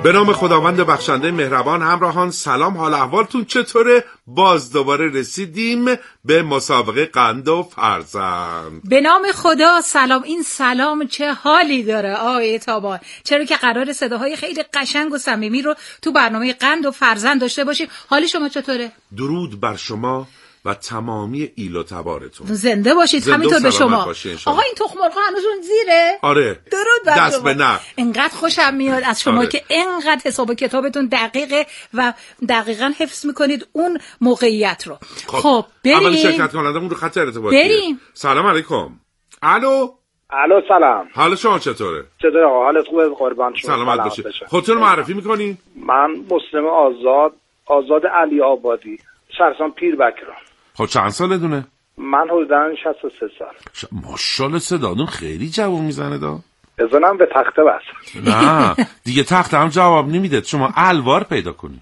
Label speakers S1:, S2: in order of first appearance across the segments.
S1: به نام خداوند بخشنده مهربان. همراهان سلام، حال احوالتون چطوره؟ باز دوباره رسیدیم به مسابقه قند و فرزند.
S2: به نام خدا سلام. این سلام چه حالی داره آقای تابان، چرا که قرار صداهای خیلی قشنگ و صمیمی رو تو برنامه قند و فرزند داشته باشیم. حال شما چطوره؟
S1: درود بر شما و تمامی ایل و تبارتون.
S2: زنده باشید. همینطور به شما.
S1: آقا
S2: این تخم مرغ هنوز اون زیره؟
S1: آره.
S2: درود بر
S1: دست
S2: شما.
S1: به نه.
S2: اینقدر خوشم میاد از شما
S1: آره.
S2: که اینقدر حساب و کتابتون دقیقه و دقیقاً حفظ میکنید اون موقعیت رو. خب بریم.
S1: اول شرکت کنندمون رو خط ارتباطیه.
S2: بریم.
S1: سلام علیکم. الو
S3: سلام.
S1: حال شما چطوره؟
S3: چطوره آقا؟ حالت خوبه؟ قربان شما.
S1: سلامت باشید. خودتون معرفی میکنی؟
S3: من مسلم آزاد علی آبادی، شهرستان پیربکران.
S1: خب چند ساله دونه؟
S3: من حدوداً 63 سال.
S1: ماشاءالله صداتون خیلی جواب میزنه دا.
S3: بزنم به تخته بس.
S1: نه دیگه تخته هم جواب نمیده، شما الوار پیدا کنید.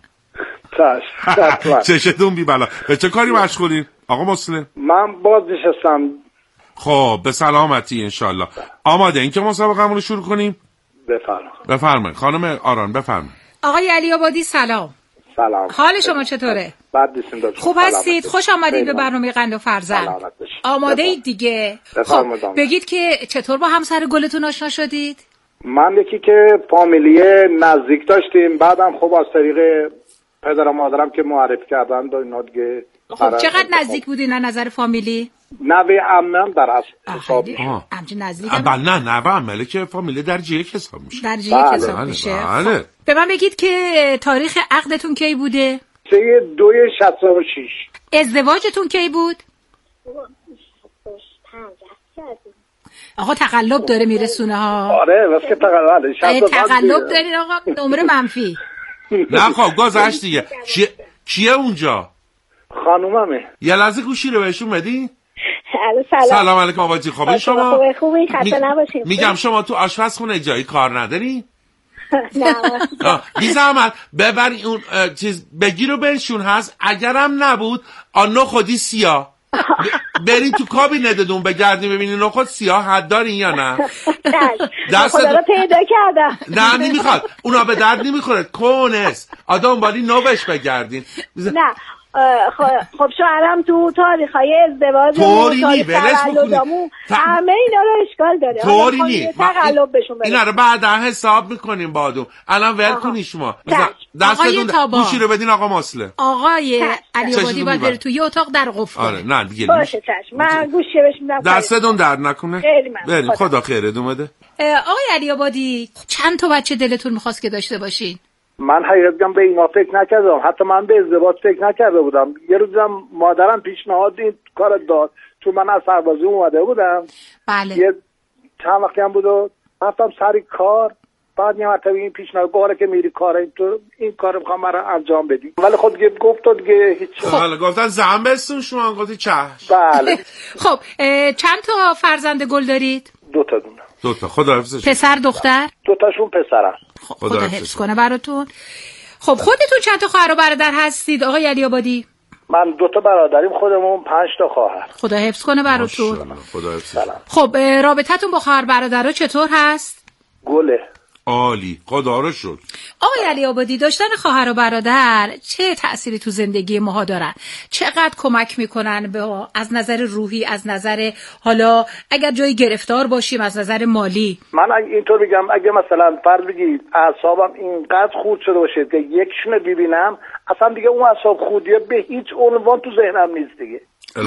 S1: چشتون بی بلا. به چه کاری مشغولین آقا مسلم؟
S3: من باز نشستم.
S1: خب به سلامتی انشالله. آماده این که مسابقه‌مون رو شروع کنیم؟ بفرمایید خانم آران، بفرمایید.
S2: آقای علی آبادی سلام.
S3: سلام.
S2: حال شما چطوره؟
S3: بد نیستیم داشت.
S2: خوب هستید؟ خوش آمدید به برنامه قند و فرزند. آماده اید دیگه؟ خب بگید که چطور با همسر گلتون آشنا شدید؟
S3: من یکی که فامیلی نزدیک داشتیم، بعدم خب از طریق پدر و مادرم که معرفی کردن دو اینا دیگه.
S2: خب چقدر نزدیک بودین از نظر فامیلی؟
S3: نوه عمم در اصل حساب میشه.
S2: همچه نزدیک
S1: نه نوه عمله که فامیلی درجه یک حساب میشه.
S2: درجه یک حساب میشه.
S1: بله.
S2: به من بگید که تاریخ عقدتون کی بوده؟
S3: 2/66.
S2: ازدواجتون کی بود؟ آقا تقلب داره میرسونه ها.
S3: آره واسه که
S2: تقلب دارین آقا، نمره منفی.
S1: نه خب گذشت دیگه. کیه اونجا؟
S3: خانوممه.
S1: یه لحظه گوشی رو بهشون بدی؟
S4: سلام
S1: علیکم آبادی. خوبه شما؟
S4: خوبه خسته نباشید.
S1: میگم شما تو آشپزخونه جایی کار نداری؟
S4: نه.
S1: بی زحمت ببری اون چیز بگیر و بنشون هست، اگرم نبود نخودی سیاه برین تو کابینتتون بگردین ببینین نخود سیاه حد دارین یا نه.
S4: خدا رو پیدا کردم.
S1: نه نمیخواد، اونا به درد نمیخوره، کونست آدم بالی نوش بگردین.
S4: نه خب شوهرم تو تاریخ‌های ازدواج
S1: طوری
S4: تولدمون همه اینا رو اشکال داره.
S1: طوری نی
S4: تقلب بهشون بده.
S1: اینا رو بعدا حساب میکنیم بادو. الان ول کنی شما. دستتون گوشی رو بدین آقا مسلم.
S2: آقای علی آبادی باید بره توی اتاق در قفل.
S1: آره نه دیگه
S4: باشه چشم. من گوشی بهش میدم.
S1: دستتون درد نکنه.
S4: خیلی ممنون.
S1: خدا خیرتون بده.
S2: آقای علی آبادی چند تا بچه دلتون می‌خواست که داشته باشین؟
S3: من حقیقتاً به اینا فکر نکردم، حتی من به ازدواج فکر نکرده بودم. یه روزم مادرم پیشنهاد این کار داد، چون من از سربازی اومده بودم.
S2: بله.
S3: یه چند وقتی هم بود و رفتم سر کار، بعد یه مرتبه این پیشنهاد گفت که میری کار این کار میخوام برام انجام بدی، ولی خود گفت دیگه هیچ.
S1: حالا گفتن زن بستون شما گفتی چشم.
S3: بله.
S2: خب چند تا فرزند گل دارید؟
S3: 2 تا دونه.
S1: 2 تا. خدا حفظش.
S2: پسر دختر؟
S3: 2 تاشون پسرن.
S2: خدا حفظ کنه براتون. خب خودتون چند تا خواهر و برادر هستید آقای علی آبادی؟
S3: من 2 تا برادریم، خودمون 5 تا خواهر.
S2: خدا حفظ کنه براتون.
S1: خدا حفظ.
S2: خب رابطتون با خواهر برادرها چطور هست؟
S3: گله.
S1: عالی، خدا رو شکر.
S2: آقای علی آبادی داشتن خواهر و برادر چه تأثیری تو زندگی ماها دارن؟ چقدر کمک میکنن به از نظر روحی، از نظر حالا اگر جایی گرفتار باشیم از نظر مالی؟
S3: من اینطور بگم اگه مثلا فرض بگید اعصابم اینقدر خورد شده باشه که یکشون ببینم اصلا دیگه اون اعصاب خوردیه به هیچ عنوان تو ذهنم نیست دیگه.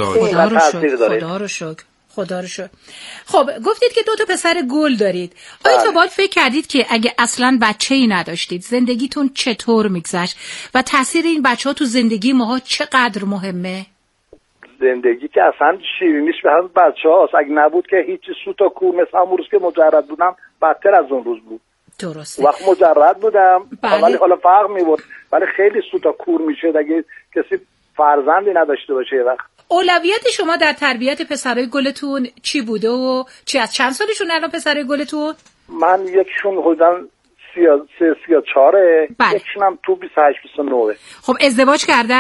S2: خدا رو شکر. خب گفتید که 2 تا پسر گل دارید. آیا تا باید فکر کردید که اگه اصلا بچه‌ای نداشتید زندگیتون چطور میگذشت و تاثیر این بچه‌ها تو زندگی ماها چقدر مهمه؟
S3: زندگی که اصلا شیرینیش به هم بچه‌هاست. اگه نبود که هیچ سوت و کور، مثل همون روز که مجرد بودم بدتر از اون روز بود.
S2: درسته.
S3: وقت مجرد بودم
S2: بله.
S3: ولی حالا فرق می‌بود، ولی خیلی سوت و کور میشه اگه کسی فرزندی نداشته باشه. وقت
S2: اولویت شما در تربیت پسرای گلتون چی بوده و چی؟ از چند سالشون الان پسرای گلتون؟
S3: من یکشون حدوداً 34،
S2: بله.
S3: یکشون هم تو 28-29.
S2: خب ازدواج کردن؟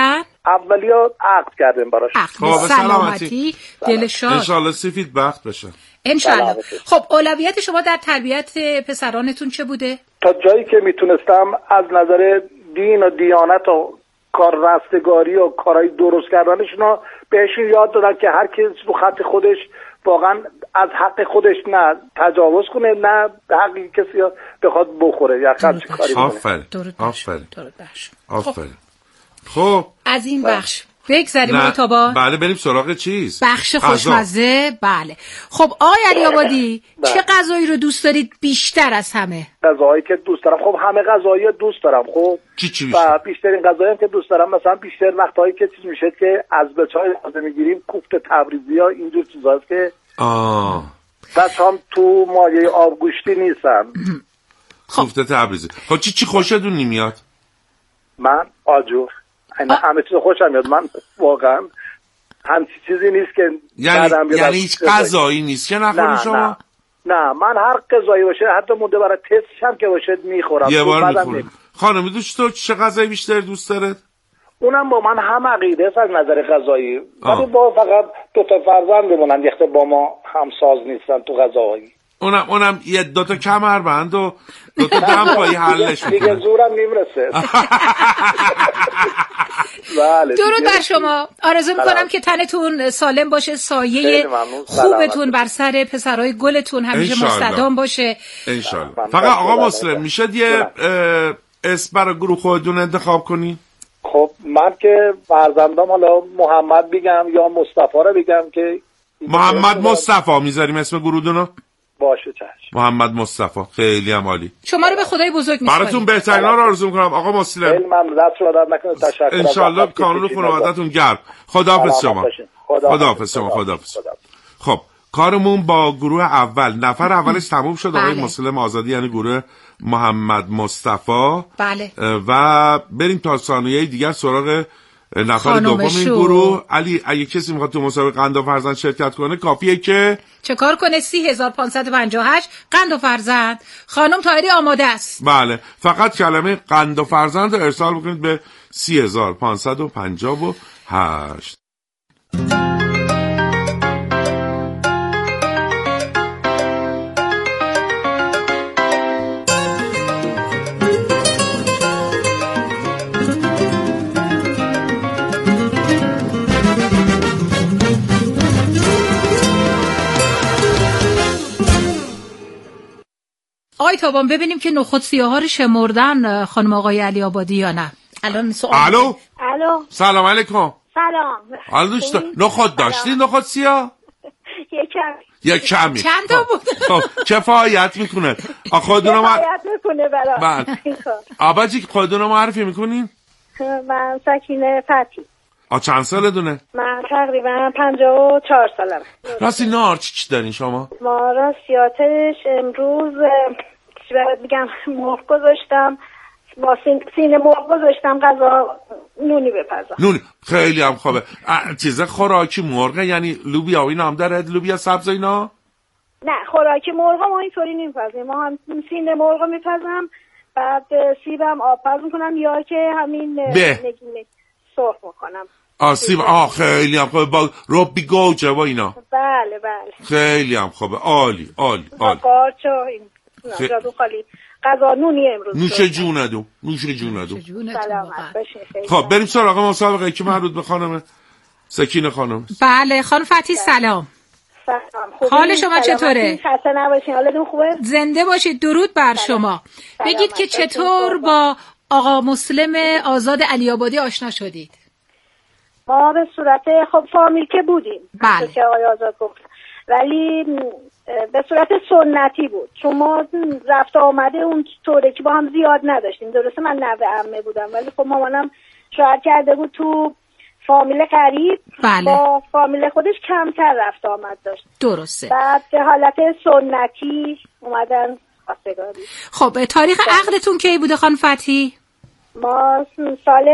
S3: اولیا عقد کردیم براش.
S2: خب سلامتی، دل شاد.
S1: انشالله سفید بخت بشه.
S2: انشالله. خب اولویت شما در تربیت پسرانتون چه بوده؟
S3: تا جایی که میتونستم از نظر دین و دیانت و کار رستگاری و کارهای درست کردنشون بهشون یاد دادن که هر کس رو خط خودش واقعا از حق خودش نه تجاوز کنه، نه حقی کسی بخواد بخوره یا هر چی کاری کنه.
S1: آفرین. خب
S2: از این بخش بگذاریم اتابا.
S1: بله بریم سراغ چیز؟
S2: بخش خوشمزه. بله خب آقای علی آبادی چه غذایی رو دوست دارید بیشتر از همه؟
S3: غذایی که دوست دارم، خب همه غذایی دوست دارم. خب
S1: چی
S3: و بیشترین غذایی که دوست دارم مثلا بیشتر وقتایی که چیز میشه که از بچهای تازه میگیریم کوفته تبریزی ها اینجور چیزاست که بس هم تو مایه آبگوشتی نیستم.
S1: کوفته تبریزی. خب چی خوشتون نمیاد؟
S3: من آجور همه چیز خوشم میاد. من واقعا همچی چیزی نیست که
S1: یعنی هیچ غذایی نیست که نخوری شما؟
S3: نه من هر غذایی باشه حتی مونده برای تستش هم که باشه میخورم.
S1: یه بار میخورم. خانمی دوست تو چه غذایی بیشتر دوست داره؟
S3: اونم با من هم عقیده است از نظر غذایی، ولی با فقط 2 فرزندمونن یخته با ما همساز نیستن تو غذایی.
S1: اونم یه 2 کمربند و 2 دم پایی حلش میکنه.
S3: دیگه زورم نمیرسه. بله.
S2: درود بر شما. آرزو میکنم که تنتون سالم باشه، سایه خوبتون بر سر پسرای گلتون همیشه مستدام باشه
S1: انشالله. فقط آقا مسلم میشه یه اسم برای گروه خودتون انتخاب کنی؟
S3: خب من که فرزندام حالا محمد بگم یا مصطفی رو بگم که
S1: محمد مصطفی میذاریم اسم گروهتونو؟
S3: باشه چشم.
S1: محمد مصطفی خیلی هم عالی.
S2: شما رو به خدای بزرگ میسپارم.
S1: براتون بهترینا رو آرزو میکنم آقا مسلم.
S3: خیلی ممنون. دست شما درد نکنه. تشکر.
S1: ان شاء الله کانون خانواده‌تون گرم. خداحافظ شما. خداحافظ شما. خداحافظ. خب کارمون با گروه اول نفر اولش تموم شد. آقای مسلم آزادی یعنی گروه محمد مصطفی.
S2: بله.
S1: و بریم تا ثانیه دیگر سراغ نفر دوم این گروه. علی اگه کسی میخواد تو مسابقه قند و فرزند شرکت کنه کافیه که
S2: چه کار کنه؟ 30558 قند و فرزند. خانم طاهری آماده است.
S1: بله فقط کلمه قند و فرزند رو ارسال بکنید به 30558.
S2: آقای تابان ببینیم که نخود سیاها رو شمردن خانم آقای علی آبادی یا نه. الان سوال.
S1: الو سلام علیکم.
S4: سلام.
S1: حالا دوست نخود داشتین؟ نخود سیاه یک کمی.
S2: چند تا بود؟
S1: خب کفایت میکنه. خودتون
S4: میکنه برای
S1: آباجی خودتون معرفی میکنین؟
S4: من سکینه فتی.
S1: چند ساله دونه؟
S4: من تقریبا 54 سالمه.
S1: راستی نار چی دارین شما؟
S4: ما راستیاتش امروز چی برات میگم مرغ گذاشتم، با سینه مرغ گذاشتم غذا نونی بپزم.
S1: نونی خیلی هم خوبه. چیز خوراکی مرغه یعنی لوبیا و اینا هم داره؟ لوبیا سبز اینا؟
S4: نه خوراکی مرغ ما اینطوری نمیپزیم. ما هم سینه مرغ میپزم، بعد سیبم آب پز میکنم یا که همین نگینه سرخ میکنم.
S1: سیب خیلی هم خوبه با ربی گوجه و اینا.
S4: بله
S1: خیلی هم خوبه. عالی
S4: قارچ و این جادو خالی غذا نونی امروز.
S1: نوش جونتون.
S4: سلامت باشین.
S1: خب بریم سراغ مسابقه که مربوط به خانم سکینه خانم.
S2: بله خانم فتی سلام. حال شما چطوره؟
S4: خسته نباشین. حالتون خوبه؟
S2: زنده باشید. درود بر شما. بگید که چطور با آقا مسلم آزاد علی آبادی آشنا شدید؟
S4: ما به صورت خب فامیل که بودیم.
S2: بله.
S4: که آقای آزاد گفت، ولی به صورت سنتی بود، چون ما رفت آمده اون طوره که با هم زیاد نداشتیم. درسته من نوه عمه بودم، ولی خب مامانم شوهر کرده بود تو فامیل قریب.
S2: بله.
S4: با فامیل خودش کمتر رفت آمد داشت.
S2: درسته.
S4: بعد به حالت سنتی اومدن خواستگاری.
S2: خب تاریخ عقدتون کی بوده خانم فتی؟
S4: ما سال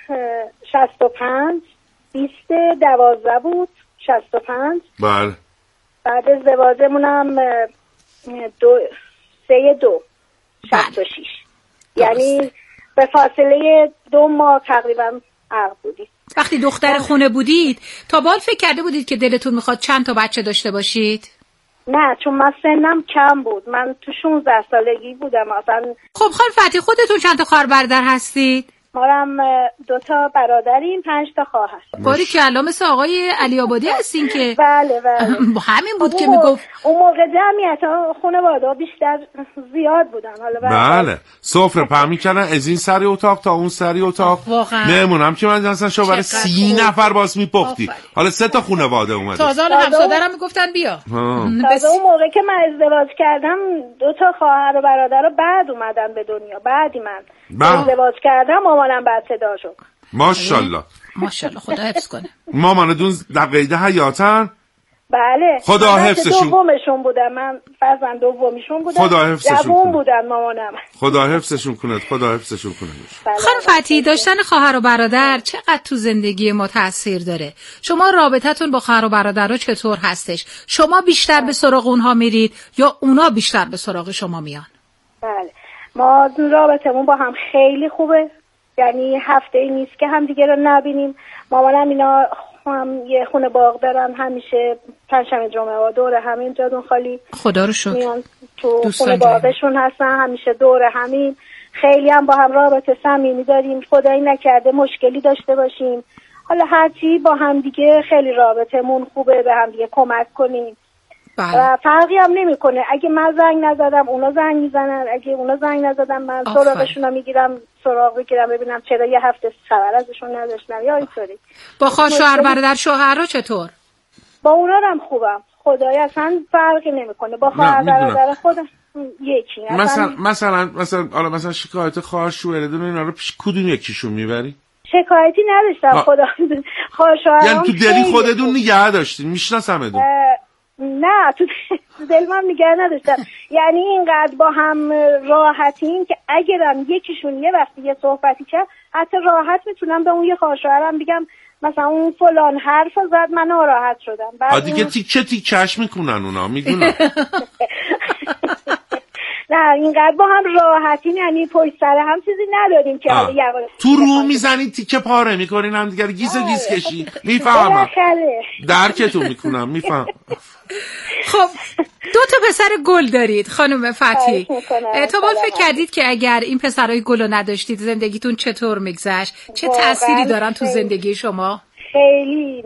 S4: 65 20/12 بود. 65.
S1: بله.
S4: بعد ازدواجمون هم 3/2/66. یعنی به فاصله 2 ماه تقریبا عقد بودیم.
S2: وقتی دختر خونه بودید تا بال فکر کرده بودید که دلتون میخواد چند تا بچه داشته باشید؟
S4: نه، چون من سنم کم بود. من تو 16 سالگی بودم اصلا.
S2: خب خانم فتحی خودتون چند تا خواهر برادر هستید؟
S4: ما هم 2 تا برادریم، 5 تا خواهر.
S2: باریکلا، مثل آقای علی آبادی هستین که
S4: بله
S2: همین بود که میگفت
S4: اون موقع جمعیت خانواده بیشتر زیاد بودن. حالا
S1: بله سفره پهن می‌کردن از این سری اتاق تا اون سری اتاق. مهمونم که من مثلا شو برای 30 نفر باز میپختی. حالا 3 تا خانواده اومده.
S2: تازه همسادرم میگفتن بیا.
S4: تازه اون موقع که من ازدواج کردم 2 تا خواهر و برادر رو بعد اومدن به دنیا. بعدی من ازدواج کردم مامانم بچه دار شد.
S1: ماشاءالله
S2: ماشاءالله، خدا حفظ کنه.
S1: مامانتون در قید حیاتن؟
S4: بله.
S1: خدا حفظشون.
S4: دومیشون بودم من، فرزند دومیشون بودم.
S1: خدا حفظشون.
S4: جوون بودن مامانم.
S1: خدا حفظشون کنه. خدا حفظشون کنه.
S2: خانم فتحی، داشتن خواهر و برادر چقدر تو زندگی ما تاثیر داره؟ شما رابطتون با خواهر و برادرها چطور هستش؟ شما بیشتر به سراغ اونها میرید یا اونا بیشتر به سراغ شما میان؟
S4: بله، ما رابطمون با هم خیلی خوبه. یعنی هفته ای نیست که هم دیگه رو نبینیم. مامانم اینا هم یه خونه باغ دارن، همیشه پنجشنبه جمعه ها دور همین جادون خالی
S2: خدا رو شکر
S4: میان تو خونه باغشون هستن، همیشه دور همین. خیلی هم با هم رابطه صمیمی داریم. خدایی نکرده مشکلی داشته باشیم. حالا هرچی با هم دیگه خیلی رابطمون خوبه، به هم دیگه کمک کنیم. و فرقی هم نمیکنه. اگه من زنگ نزدم اونا زنگ میزنن، اگه اونا زنگ نزدم من سراغشون رو میگیرم، ببینم چرا یه هفته خبر ازشون نداشتم یا اینطوری. با
S2: خواهر برادر شوهرها چطور؟
S4: با اونا هم خوبم. خدای اصلا فرقی نمیکنه. با خواهر برادر خودم یکی.
S1: مثلا شکایت خواهر شوهرتون اینا رو پیش کدوم یکیشون میبری؟
S4: شکایتی نداشتم. خدا خواهر
S1: یعنی تو دلی خودتون نگه داشتین؟ میشناسمتون.
S4: نه، تو دل من نگه نداشتم. یعنی اینقدر با هم راحتیم که اگرم یکیشون یه وقتی یه صحبتی کرد حتی راحت میتونم به اون یه خواهرم بگم مثلا اون فلان حرف زد من ناراحت شدم.
S1: دیگه تیکش میکنن اونا، میدونم.
S4: نه، اینقدر با هم راحتیم، یعنی پشت سر هم چیزی نداریم که حالا یواش
S1: تو رو میزنین تیکه پاره میکنین هم دیگه گیس کشی. میفهمم، درکتون میکنم، میفهم.
S2: خب 2 تا پسر گل دارید خانم فتحی. تا بال فکر کردید که اگر این پسرای گلو نداشتید زندگیتون چطور میگذشت؟ چه تأثیری دارن تو زندگی شما؟
S4: خیلی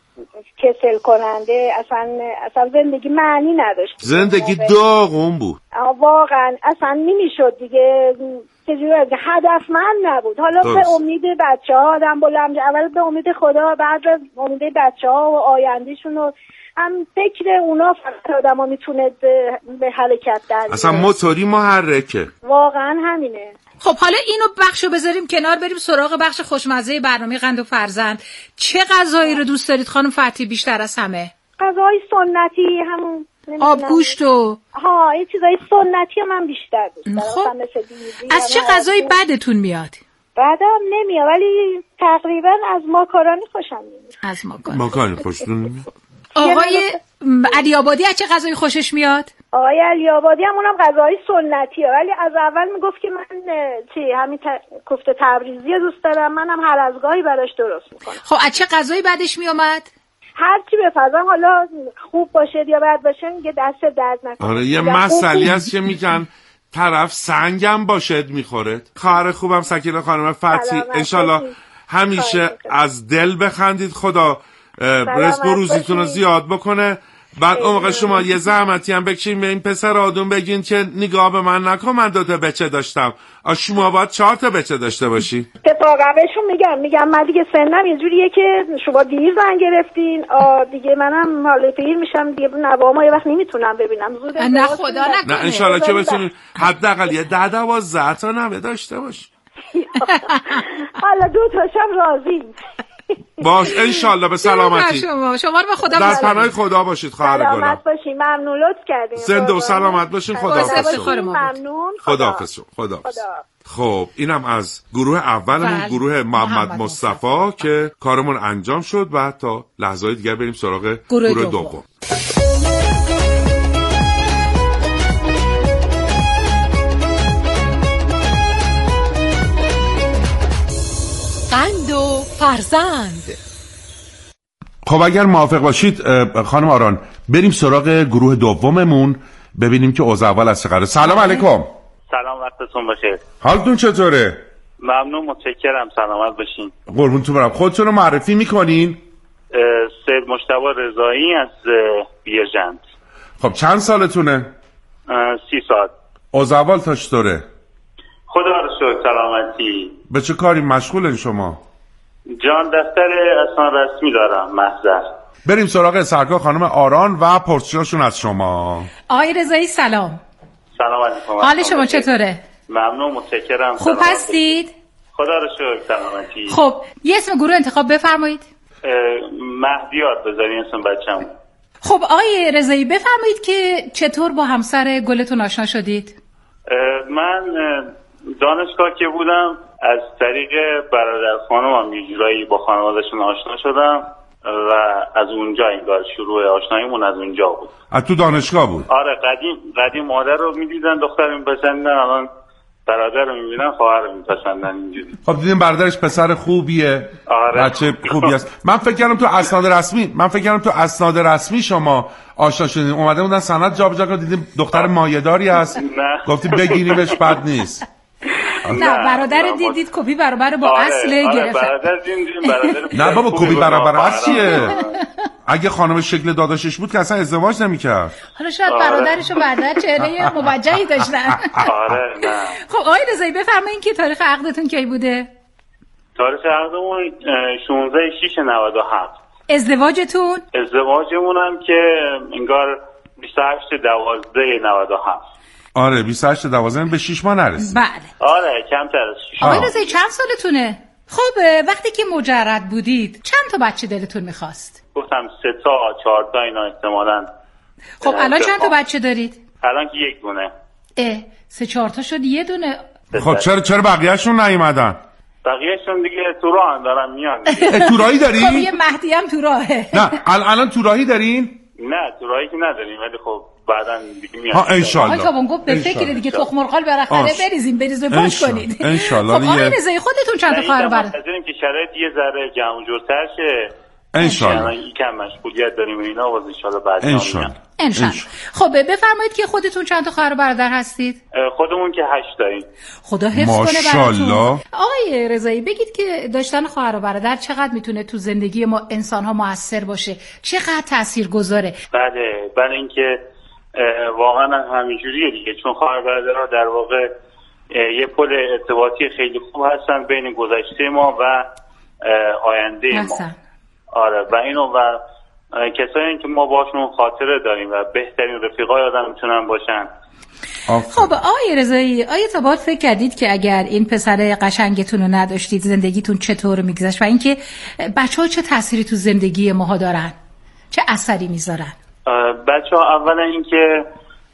S4: کسل کننده. اصلا زندگی معنی نداشت.
S1: زندگی داغون بود
S4: واقعا. اصلا نمیشد دیگه. چجوری هدفمند نبود. حالا به امید بچه‌ها آدم بلند، اول به امید خدا، بعد به امید بچه‌ها و آیندهشون و هم فکر اونا فقط آدم‌ها میتونه به حرکت در بیاره.
S1: اصلا موتوری محرکه.
S4: واقعا همینه.
S2: خب حالا اینو بخشو بذاریم کنار، بریم سراغ بخش خوشمزه برنامه قند و فرزند. چه غذایی رو دوست دارید خانم فتحی بیشتر از همه؟
S4: غذای سنتی، همون
S2: آبگوشت و
S4: این چیزای سنتی من بیشتر دوست دارم.
S2: خب از چه غذایی بدتون میاد؟
S4: بدم نمیاد، ولی تقریبا از ماکارونی خوشم میاد.
S2: از
S1: ماکارونی خوشتون نمیاد؟
S2: آقای علی آبادی از چه غذایی خوشش میاد؟
S4: آقای علی آبادی هم اونم غذای سنتیه، ولی از اول میگفت که من همین کوفته تبریزی دوست دارم. منم هر از گاهی براش درست میکنم.
S2: خب از چه غذایی بعدش میومد؟
S4: هر چی بپزم، حالا خوب باشه یا بد باشه، میگه دست درد نکنه.
S1: آره یه مسئله هست که میگن طرف سنگم باشد میخوره. خواهر خوبم سکینه خانم فتحی، انشالله همیشه از دل بخندید. خدا رزق و روزیتون رو زیاد بکنه. بعد اون موقع شما یه زحمتی هم بکشین به این پسر آدون بگین که نگاه به من نکن، من 2 تا بچه داشتم. شما باید 4 تا بچه داشته باشی.
S4: اتفاقا بهشون میگم من دیگه سنم یه جوریه که شما دیر زن گرفتین، دیگه منم حالا پیر میشم دیگه، نوامو یه وقت نمیتونم ببینم. زود
S2: نه خدا نکنه.
S1: نه انشالله که بتونین حداقل یه 10-12 تا نوه داشته باشی.
S4: حالا 2 تاشم راضی
S1: باش انشالله. به سلامتی.
S2: شما رو به خدا
S1: در پناه خدا باشید خواهر گلم.
S4: سلامت باشین. ممنون لطف کردین.
S1: زنده و سلامت باشین. خداحافظ.
S4: ممنون.
S1: خداحافظ. خب اینم از گروه اولمون، گروه محمد مصطفی که کارمون انجام شد. بعد تا لحظه‌های دیگر بریم سراغ گروه دوم.
S5: قند و فرزند.
S1: خب اگر موافق باشید خانم آران بریم سراغ گروه دوممون ببینیم که اوضاع اول از چه قراره. سلام علیکم.
S6: سلام، وقتتون بخیر.
S1: حالتون چطوره؟
S6: ممنون، متشکرم، سلامت باشین.
S1: قربونتون برم. خودتون رو معرفی میکنین؟
S6: سید مجتبی رضایی از بیرجند.
S1: خب چند سالتونه؟
S6: 30 سال.
S1: اوضاع اول تا چطوره؟
S6: خدا رو شکر سلامتی.
S1: به چه کاری مشغولن شما؟
S6: جان دفتر اسناد رسمی دارم، محضر.
S1: بریم سراغ سرکار خانم آران و پرسشاشون از شما.
S2: آقای رضایی سلام.
S6: سلام علیکم.
S2: حال شما چطوره؟
S6: ممنون، متشکرم.
S2: خوب هستید؟
S6: خدا رو شکر سلامتی.
S2: خب یه اسم گروه انتخاب بفرمایید.
S6: مهدیار بذارین اسم بچه‌م.
S2: خب آقای رضایی بفرمایید که چطور با همسر گلتون آشنا شدید؟
S6: من دانشگاه که بودم از طریق برادر خانمم یه جورایی با خانواده‌شون آشنا شدم و از اونجا انگار شروع آشناییمون از اونجا بود.
S1: از تو دانشگاه بود؟
S6: آره، قدیم مادر رو می‌دیدن، دختر رو می‌پسندن، الان برادر رو می‌بینن، خواهر رو می‌پسندن. اینجوری.
S1: خب دیدیم برادرش پسر خوبیه.
S6: آره.
S1: بچه خوبی است. من فکر کردم تو اسناد رسمی شما آشنا شدین. اومده بودن سند جابجا کنن، دیدیم دختر مایه‌داری است. گفتی بگیریمش بد نیست.
S2: نه برادر دیدید کپی برابر با اصل گرفت.
S6: برادر دیدیم برادر.
S1: نه بابا کپی برابر اصل چیه؟ اگه خانم شکل داداشش بود که اصلا ازدواج نمی‌کرد.
S2: حالا شاید برادرش و برادر چهره موجهی داشتن.
S6: آره نه.
S2: خب آقای رضایی بفرمایید که تاریخ عقدتون کی بوده؟
S6: تاریخ عقدمون 16/6/97.
S2: ازدواجمون
S6: هم که انگار 28/12/97.
S1: آره 28/12 به 6 ماه نرسید.
S2: بله.
S6: آره کمتر از 6
S2: آقای رضایی چند سالتونه؟ خب وقتی که مجرد بودید چند تا بچه دلتون میخواست؟
S6: گفتم 3 تا 4 تا اینا احتمالاً.
S2: خب الان چند تا بچه دارید؟
S6: الان که یک دونه.
S2: 3-4 تا شد یه دونه.
S1: خب چرا بقیه‌شون نیومدن؟
S6: بقیه‌شون دیگه تو راه دارن میان.
S1: تو راهی داری؟
S2: خب یه مهدی هم تو راهه.
S1: نه الان تو راهی دارین؟
S6: نه تو راهی که نداریم ولی خب بعداً دیگه میاد.
S1: ها ان شاء الله.
S2: آقا بابا گفت به فکر دیگه تخم مرغال بالاخره بریز باش کنید.
S1: ان شاء الله.
S2: خب آقای رضایی خودتون چند تا خواهر برادر؟
S6: منتظریم که شرایط یه ذره جمع جورتر شه.
S1: ان شاء الله.
S6: یکم مشغولیت داریم اینا و ان شاء الله بعد
S1: ان شاء الله.
S2: خب بفرمایید که خودتون چند تا خواهر برادر هستید؟
S6: خودمون که 8 داریم.
S2: خدا حفظ کنه براتون.
S1: ماشاءالله.
S2: آقای رضایی بگید که داشتن خواهر و برادر چقدر میتونه تو زندگی ما انسان‌ها موثر باشه؟ چقدر تاثیرگذاره؟
S6: بله اینکه واقعا همینجوریه دیگه، چون خواهر برادرها در واقع یه پل ارتباطی خیلی خوب هستن بین گذشته ما و آینده ما. آره و اینو و کسایی که ما باشون خاطره داریم و بهترین رفیقای آدم میتونن باشن.
S2: خب آقای رضایی آیا تا بعد فکر کردید که اگر این پسر قشنگتون رو نداشتید زندگیتون چطور میگذشت و اینکه بچه‌ها چه تأثیری تو زندگی ماها دارن؟ چه اثری میذارن؟
S6: بچه‌ها اولا اینکه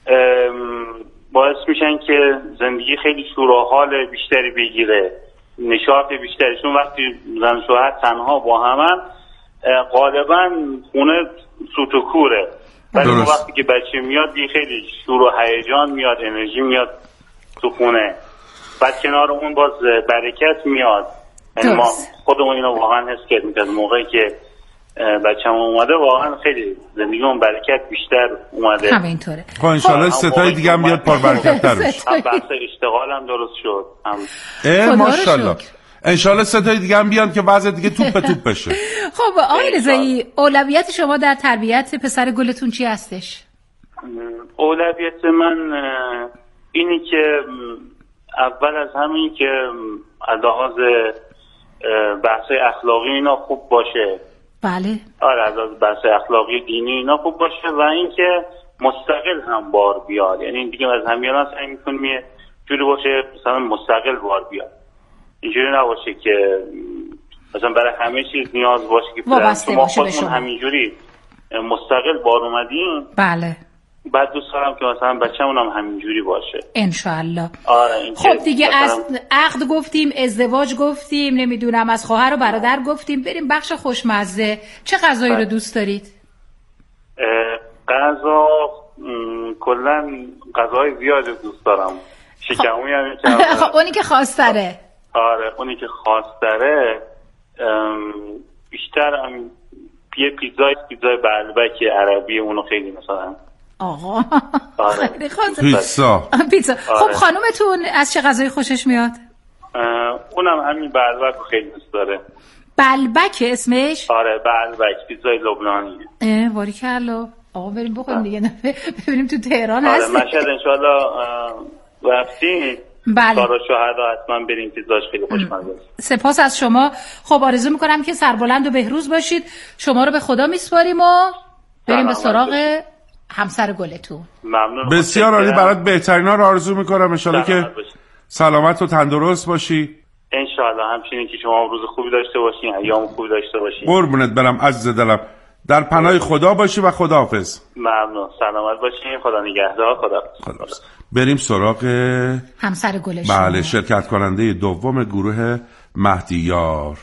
S6: باعث میشن که زندگی خیلی شور و حال بیشتری بگیره، نشاط بیشتری، چون وقتی زن شوهر تنها با همن غالبا خونه سوت و کوره، ولی وقتی که بچه میاد دیگه خیلی شور و هیجان میاد، انرژی میاد تو خونه، بعد کنار اون باز برکت میاد. ما خودمون اینو واقعا حس کردیم که موقعی که بچه‌مون اومده واقعا خیلی زندگیمون برکت بیشتر اومده.
S2: همینطوره.
S1: خب ان شاء الله ستای دیگه هم بیاد پر برکت‌تر بشه.
S6: هم بحث اشتغالم درست شد.
S1: ماشاءالله. ان شاء الله ستای دیگه هم بیان که وضع دیگه توپ بشه.
S2: خب آقای رضایی اولویت شما در تربیت پسر گلتون چی هستش؟
S6: اولویت من اینی که اول از همین که از لحاظ بحث اخلاقی اینا خوب باشه.
S2: بله.
S6: آره از بحث اخلاقی دینی اینا خوب باشه و اینکه مستقل هم بار بیاد، یعنی دیگه از همیانا سعی می‌کنیم یه جوری باشه مثلا مستقل بار بیاد، اینجوری نباشه که مثلا برای همه چیز نیاز باشه که ما خودمون همینجوری مستقل بار اومدیم.
S2: بله.
S6: بعد دوست دارم که مثلا بچه‌مون هم همینجوری باشه
S2: انشالله.
S6: آره
S2: خب دیگه از عقد گفتیم، ازدواج گفتیم، نمیدونم از خواهر و برادر گفتیم، بریم بخش خوشمزه. چه غذایی رو دوست دارید؟
S6: غذا کلا غذاهای زیادی دوست دارم. شکموی هم
S2: خب اونی که خواستره.
S6: آره اونی که خواستره بیشتر یه پیتزای بلبک عربی، اونو خیلی مثلا.
S2: آقا
S1: پیتزا.
S2: خب خانومتون از چه غذایی خوشش میاد؟
S6: اونم همین بلبک رو خیلی دوست داره.
S2: بلبک اسمش؟
S6: آره بلبک، پیتزای لبنانیه.
S2: باریکلا. آقا بریم بخوریم دیگه، ببینیم تو تهران هست.
S6: آره مشهد انشالله رفتیم.
S2: بله.
S6: سارا شهدا حتما بریم، پیتزاش خیلی خوشمزه است.
S2: سپاس از شما. خب آرزو میکنم که سربلند و بهروز باشید. شما رو به خدا میسپاریم و بریم به سراغ همسر گلتون.
S6: ممنون.
S1: بسیار عالی، برات بهترینا رو آرزو میکنم. انشالله که سلامت و تندرست باشی.
S6: انشالله همچنین که شما روز خوبی داشته باشین، ایام خوبی داشته باشین.
S1: قربونت برم عزیز دلم. در پناه خدا باشی و خداحافظ.
S6: ممنون. سلامت باشین. خدا نگهدار. خدا.
S1: بریم سراغ
S2: همسر گل شما.
S1: بله، شرکت کننده دوم گروه مهدیار.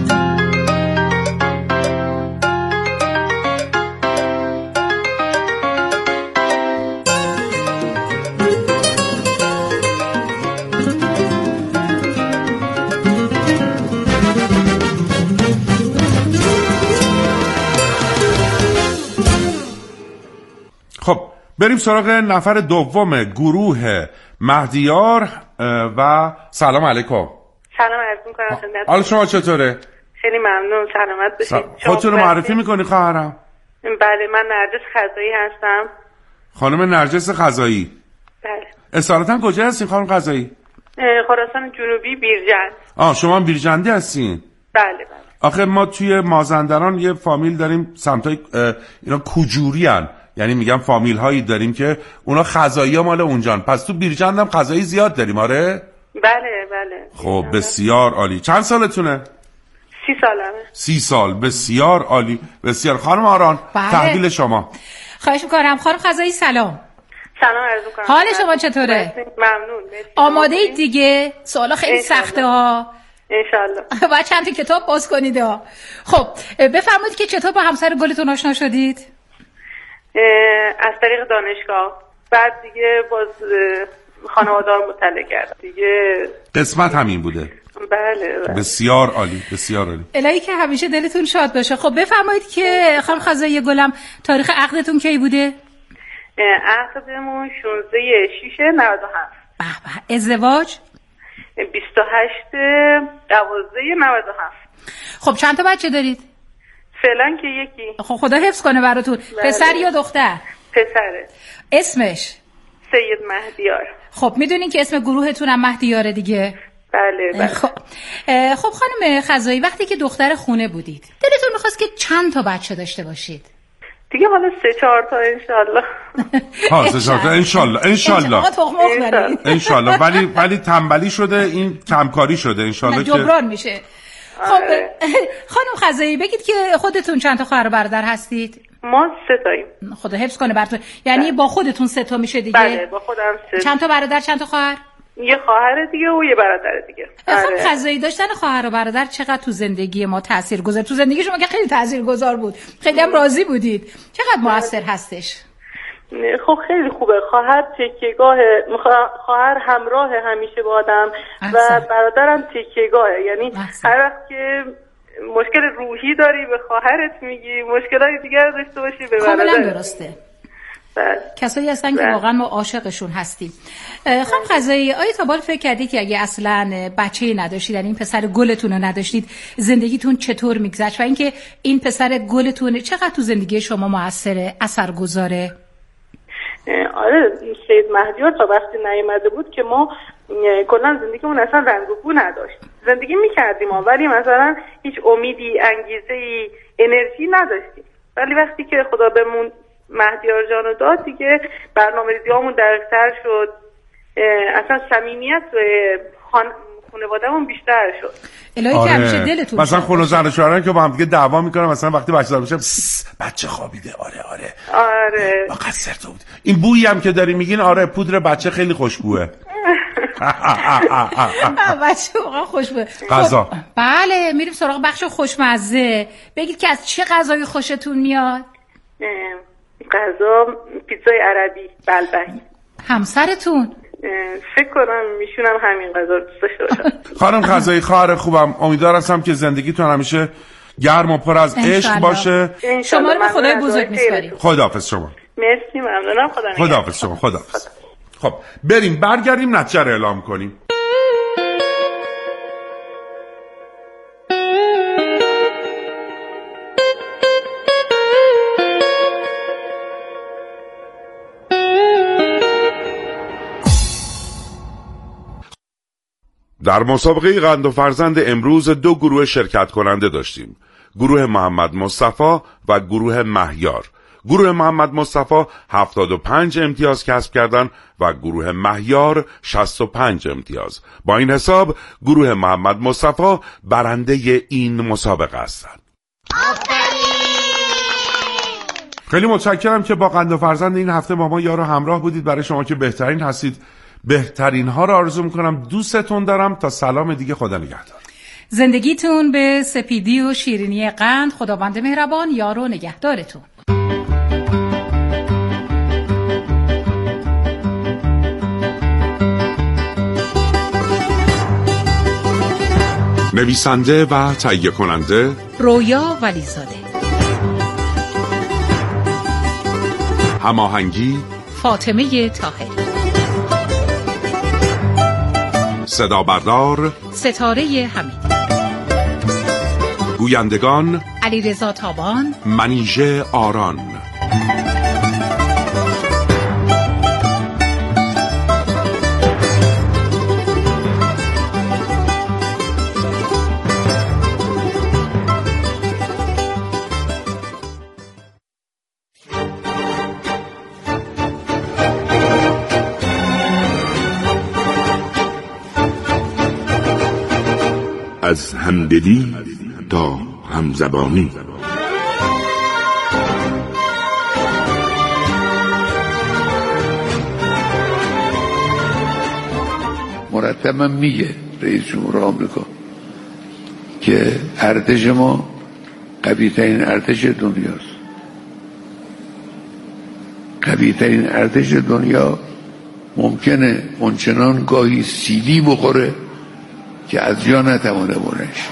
S1: خب بریم سراغ نفر دوم گروه مهدیار و سلام علیکم.
S5: سلام عرض می‌کنم خدمت.
S1: حال شما چطوره؟
S5: خیلی ممنون، سلامت باشید.
S1: خودتون رو معرفی می‌کنی خواهرم؟
S5: بله، من نرجس خزایی هستم.
S1: خانم نرجس خزایی.
S5: بله.
S1: اصالتا کجا هستین خانم خزایی؟
S5: خراسان جنوبی، بیرجند.
S1: شما بیرجندی هستین؟
S5: بله بله.
S1: آخه ما توی مازندران یه فامیل داریم سمتای اینا کوجوری هن. یعنی میگم فامیل هایی داریم که اونا خزایی ها مال اونجان. پس تو بیرجند هم خزایی زیاد داریم. آره؟
S5: بله بله.
S1: خب بسیار عالی. چند سالتونه؟
S5: 30 سالمه.
S1: 30 سال. بسیار عالی. بسیار. خانم آران تحویل شما.
S2: خواهش میکنم. خانم خزایی سلام.
S5: سلام عرض میکنم.
S2: حال شما چطوره؟
S5: ممنون.
S2: آماده اید دیگه؟ سوالا خیلی سخته ها.
S5: انشالله.
S2: باید چند تا کتاب باز کنید ها. خب بفرمایید که چطور با همسر گلتون آشنا شدید؟
S5: از طریق دانشگاه. بعد دیگه باز خانواده‌ها مطلع کردم دیگه.
S1: قسمت همین بوده.
S5: بله.
S1: بسیار عالی. بسیار عالی.
S2: الهی که همیشه دلتون شاد باشه. خب بفرمایید که خانم خزایی گلم تاریخ عقدتون کی بوده؟
S5: عقدمون 16/6/97.
S2: به به. ازدواج
S5: 28/12/97.
S2: خب چند تا بچه دارید؟
S5: فعلا که یکی.
S2: خب خدا حفظ کنه براتون.
S5: بله.
S2: پسر یا دختر؟
S5: پسره.
S2: اسمش؟
S5: سید مهدیار.
S2: خب میدونین که اسم گروهتون هم مهدیاره دیگه؟
S5: بله بله.
S2: خب خانم خزایی وقتی که دختر خونه بودید دلتون میخواست که چند تا بچه داشته باشید؟
S5: دیگه حالا 3-4 تا انشالله.
S1: 3-4 تا انشالله. انشالله. ولی تنبلی شده، این کمکاری شده. انشالله که
S2: جبران میشه. خب خانم خزایی بگید که خودتون چند تا خواهر و برادر هستید؟
S5: ما 3 تاییم.
S2: خدا حفظ کنه براتون. یعنی با خودتون 3 تا میشه دیگه؟
S5: بله با خودم 3.
S2: چند تا برادر چند تا خواهر؟
S5: یه خواهر دیگه و یه برادر دیگه.
S2: خانم خزایی داشتن خواهر و برادر چقدر تو زندگی ما تاثیرگذار؟ تو زندگی شما که خیلی تاثیرگذار بود، خیلی هم راضی بودید، چقدر موثر هستش؟
S5: خب خیلی خوبه. خواهر تکیه‌گاه، خواهر همراه همیشه با آدم و برادرم تکیه‌گاهه. یعنی هر وقت که مشکل روحی داری به خواهرت میگی، مشکلای دیگر داشته باشی به برادرت.
S2: کاملا درسته. کسایی هستن که واقعا ما عاشقشون هستیم. خانم خزایی آیا تا بال فکر کردید که اگه اصلا بچه‌ای نداشتید، یعنی این پسر گلتون رو نداشتید، زندگیتون چطور میگذشت و اینکه این پسر گلتون چقدر تو زندگی شما موثره، اثرگذاره؟
S5: آره سید مهدیار تا وقتی نیامده بود که ما کلا زندگیمون اصلا رنگ و بو نداشت. زندگی میکردیم ولی مثلا هیچ امیدی، انگیزه‌ای، انرژی نداشتیم. ولی وقتی که خدا بهمون مهدیار جانو داد دیگه برنامه‌ریزیامون دقیق‌تر شد، اصلا صمیمیت خانواده‌مون بیشتر شد.
S2: الهی که همیشه دلتون
S1: مثلا خون و زن و شوهران که با هم دیگه دعوا میکنن، مثلا وقتی بچه‌دار میشه بچه خوابیده. آره مقصر تو بود. این بویی هم که داری میگین آره پودر بچه خیلی خوشبوه.
S2: بچه واقعا خوشبوه.
S1: غذا.
S2: بله میریم سراغ بخش خوشمزه. بگید که از چه غذایی خوشتون میاد؟
S5: غذا پیتزای عربی بلبک.
S2: همسرتون؟
S5: فکر کنم میشونم همین غذا رو دوست داشته باشم.
S1: خانم غذای خواهر خوبم، امیدوار هستم که زندگیتون همیشه گرم و پر از عشق باشه.
S2: شما رو به خدای بزرگ میسپاریم.
S1: خداحافظ شما.
S5: مرسی، ممنونم.
S1: خداحافظ شما. خداحافظ. خب بریم برگردیم نتیجه رو اعلام کنیم. در مسابقه قند و فرزند امروز 2 گروه شرکت کننده داشتیم. گروه محمد مصطفی و گروه مهیار. گروه محمد مصطفی 75 امتیاز کسب کردند و گروه مهیار 65 امتیاز. با این حساب گروه محمد مصطفی برنده این مسابقه هستند. خیلی متشکرم که با قند و فرزند این هفته با ما یار و همراه بودید. برای شما که بهترین هستید، بهترین ها رو آرزو میکنم. دوستتون دارم. تا سلام دیگه، خدا نگهدار.
S2: زندگیتون به سپیدی و شیرینی قند. خداوند مهربان یار و نگهدارتون.
S1: نویسنده و تهیه کننده
S2: رویا ولیزاده.
S1: هماهنگی
S2: فاطمه طاهری.
S1: صدا بردار
S2: ستاره حمید.
S1: گویندگان
S2: علیرضا تابان،
S1: منیژه آران.
S7: از همدلی تا همزبانی.
S8: مرتبا میگه رئیس جمهور آمریکا که ارتش ما قوی‌ترین ارتش دنیاست. قوی‌ترین ارتش دنیا ممکنه اونچنان گاهی سیلی بخوره که از جا نتوانه برش.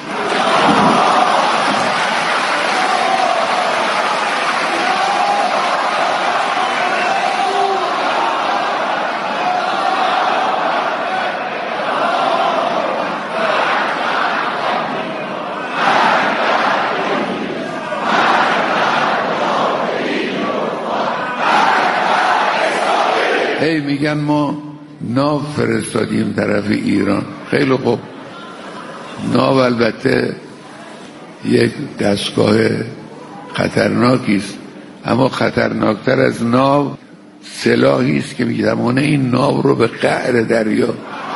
S8: هی میگن ما ناو فرستادیم طرف ایران. خیلی خوب، ناو البته یک دستگاه خطرناکی است، اما خطرناکتر از ناو سلاحی است که میتوانه این ناو رو به قعر دریا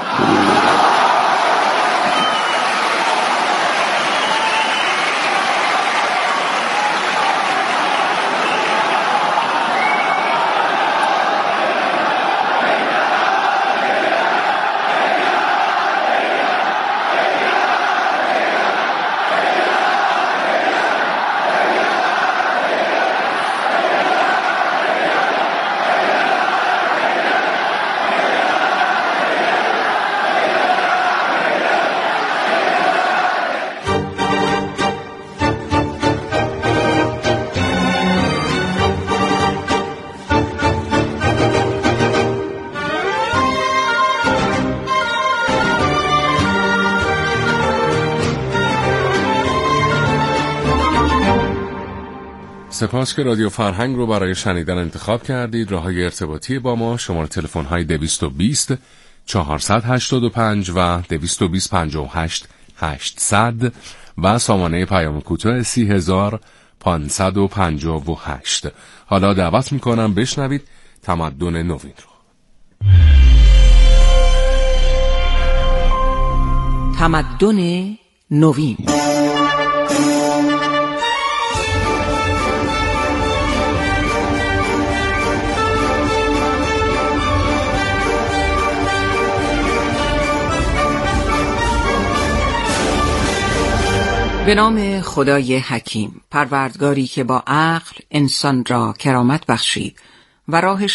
S1: سپاس که رادیو فرهنگ رو برای شنیدن انتخاب کردید. راههای ارتباطی با ما شماره تلفن های 220 485 و 220 58 800 و سامانه پیام کوتاه 30558. حالا دعوت میکنم بشنوید تمدن نوین رو.
S9: تمدن نوین. به نام خدای حکیم، پروردگاری که با عقل انسان را کرامت بخشید و راه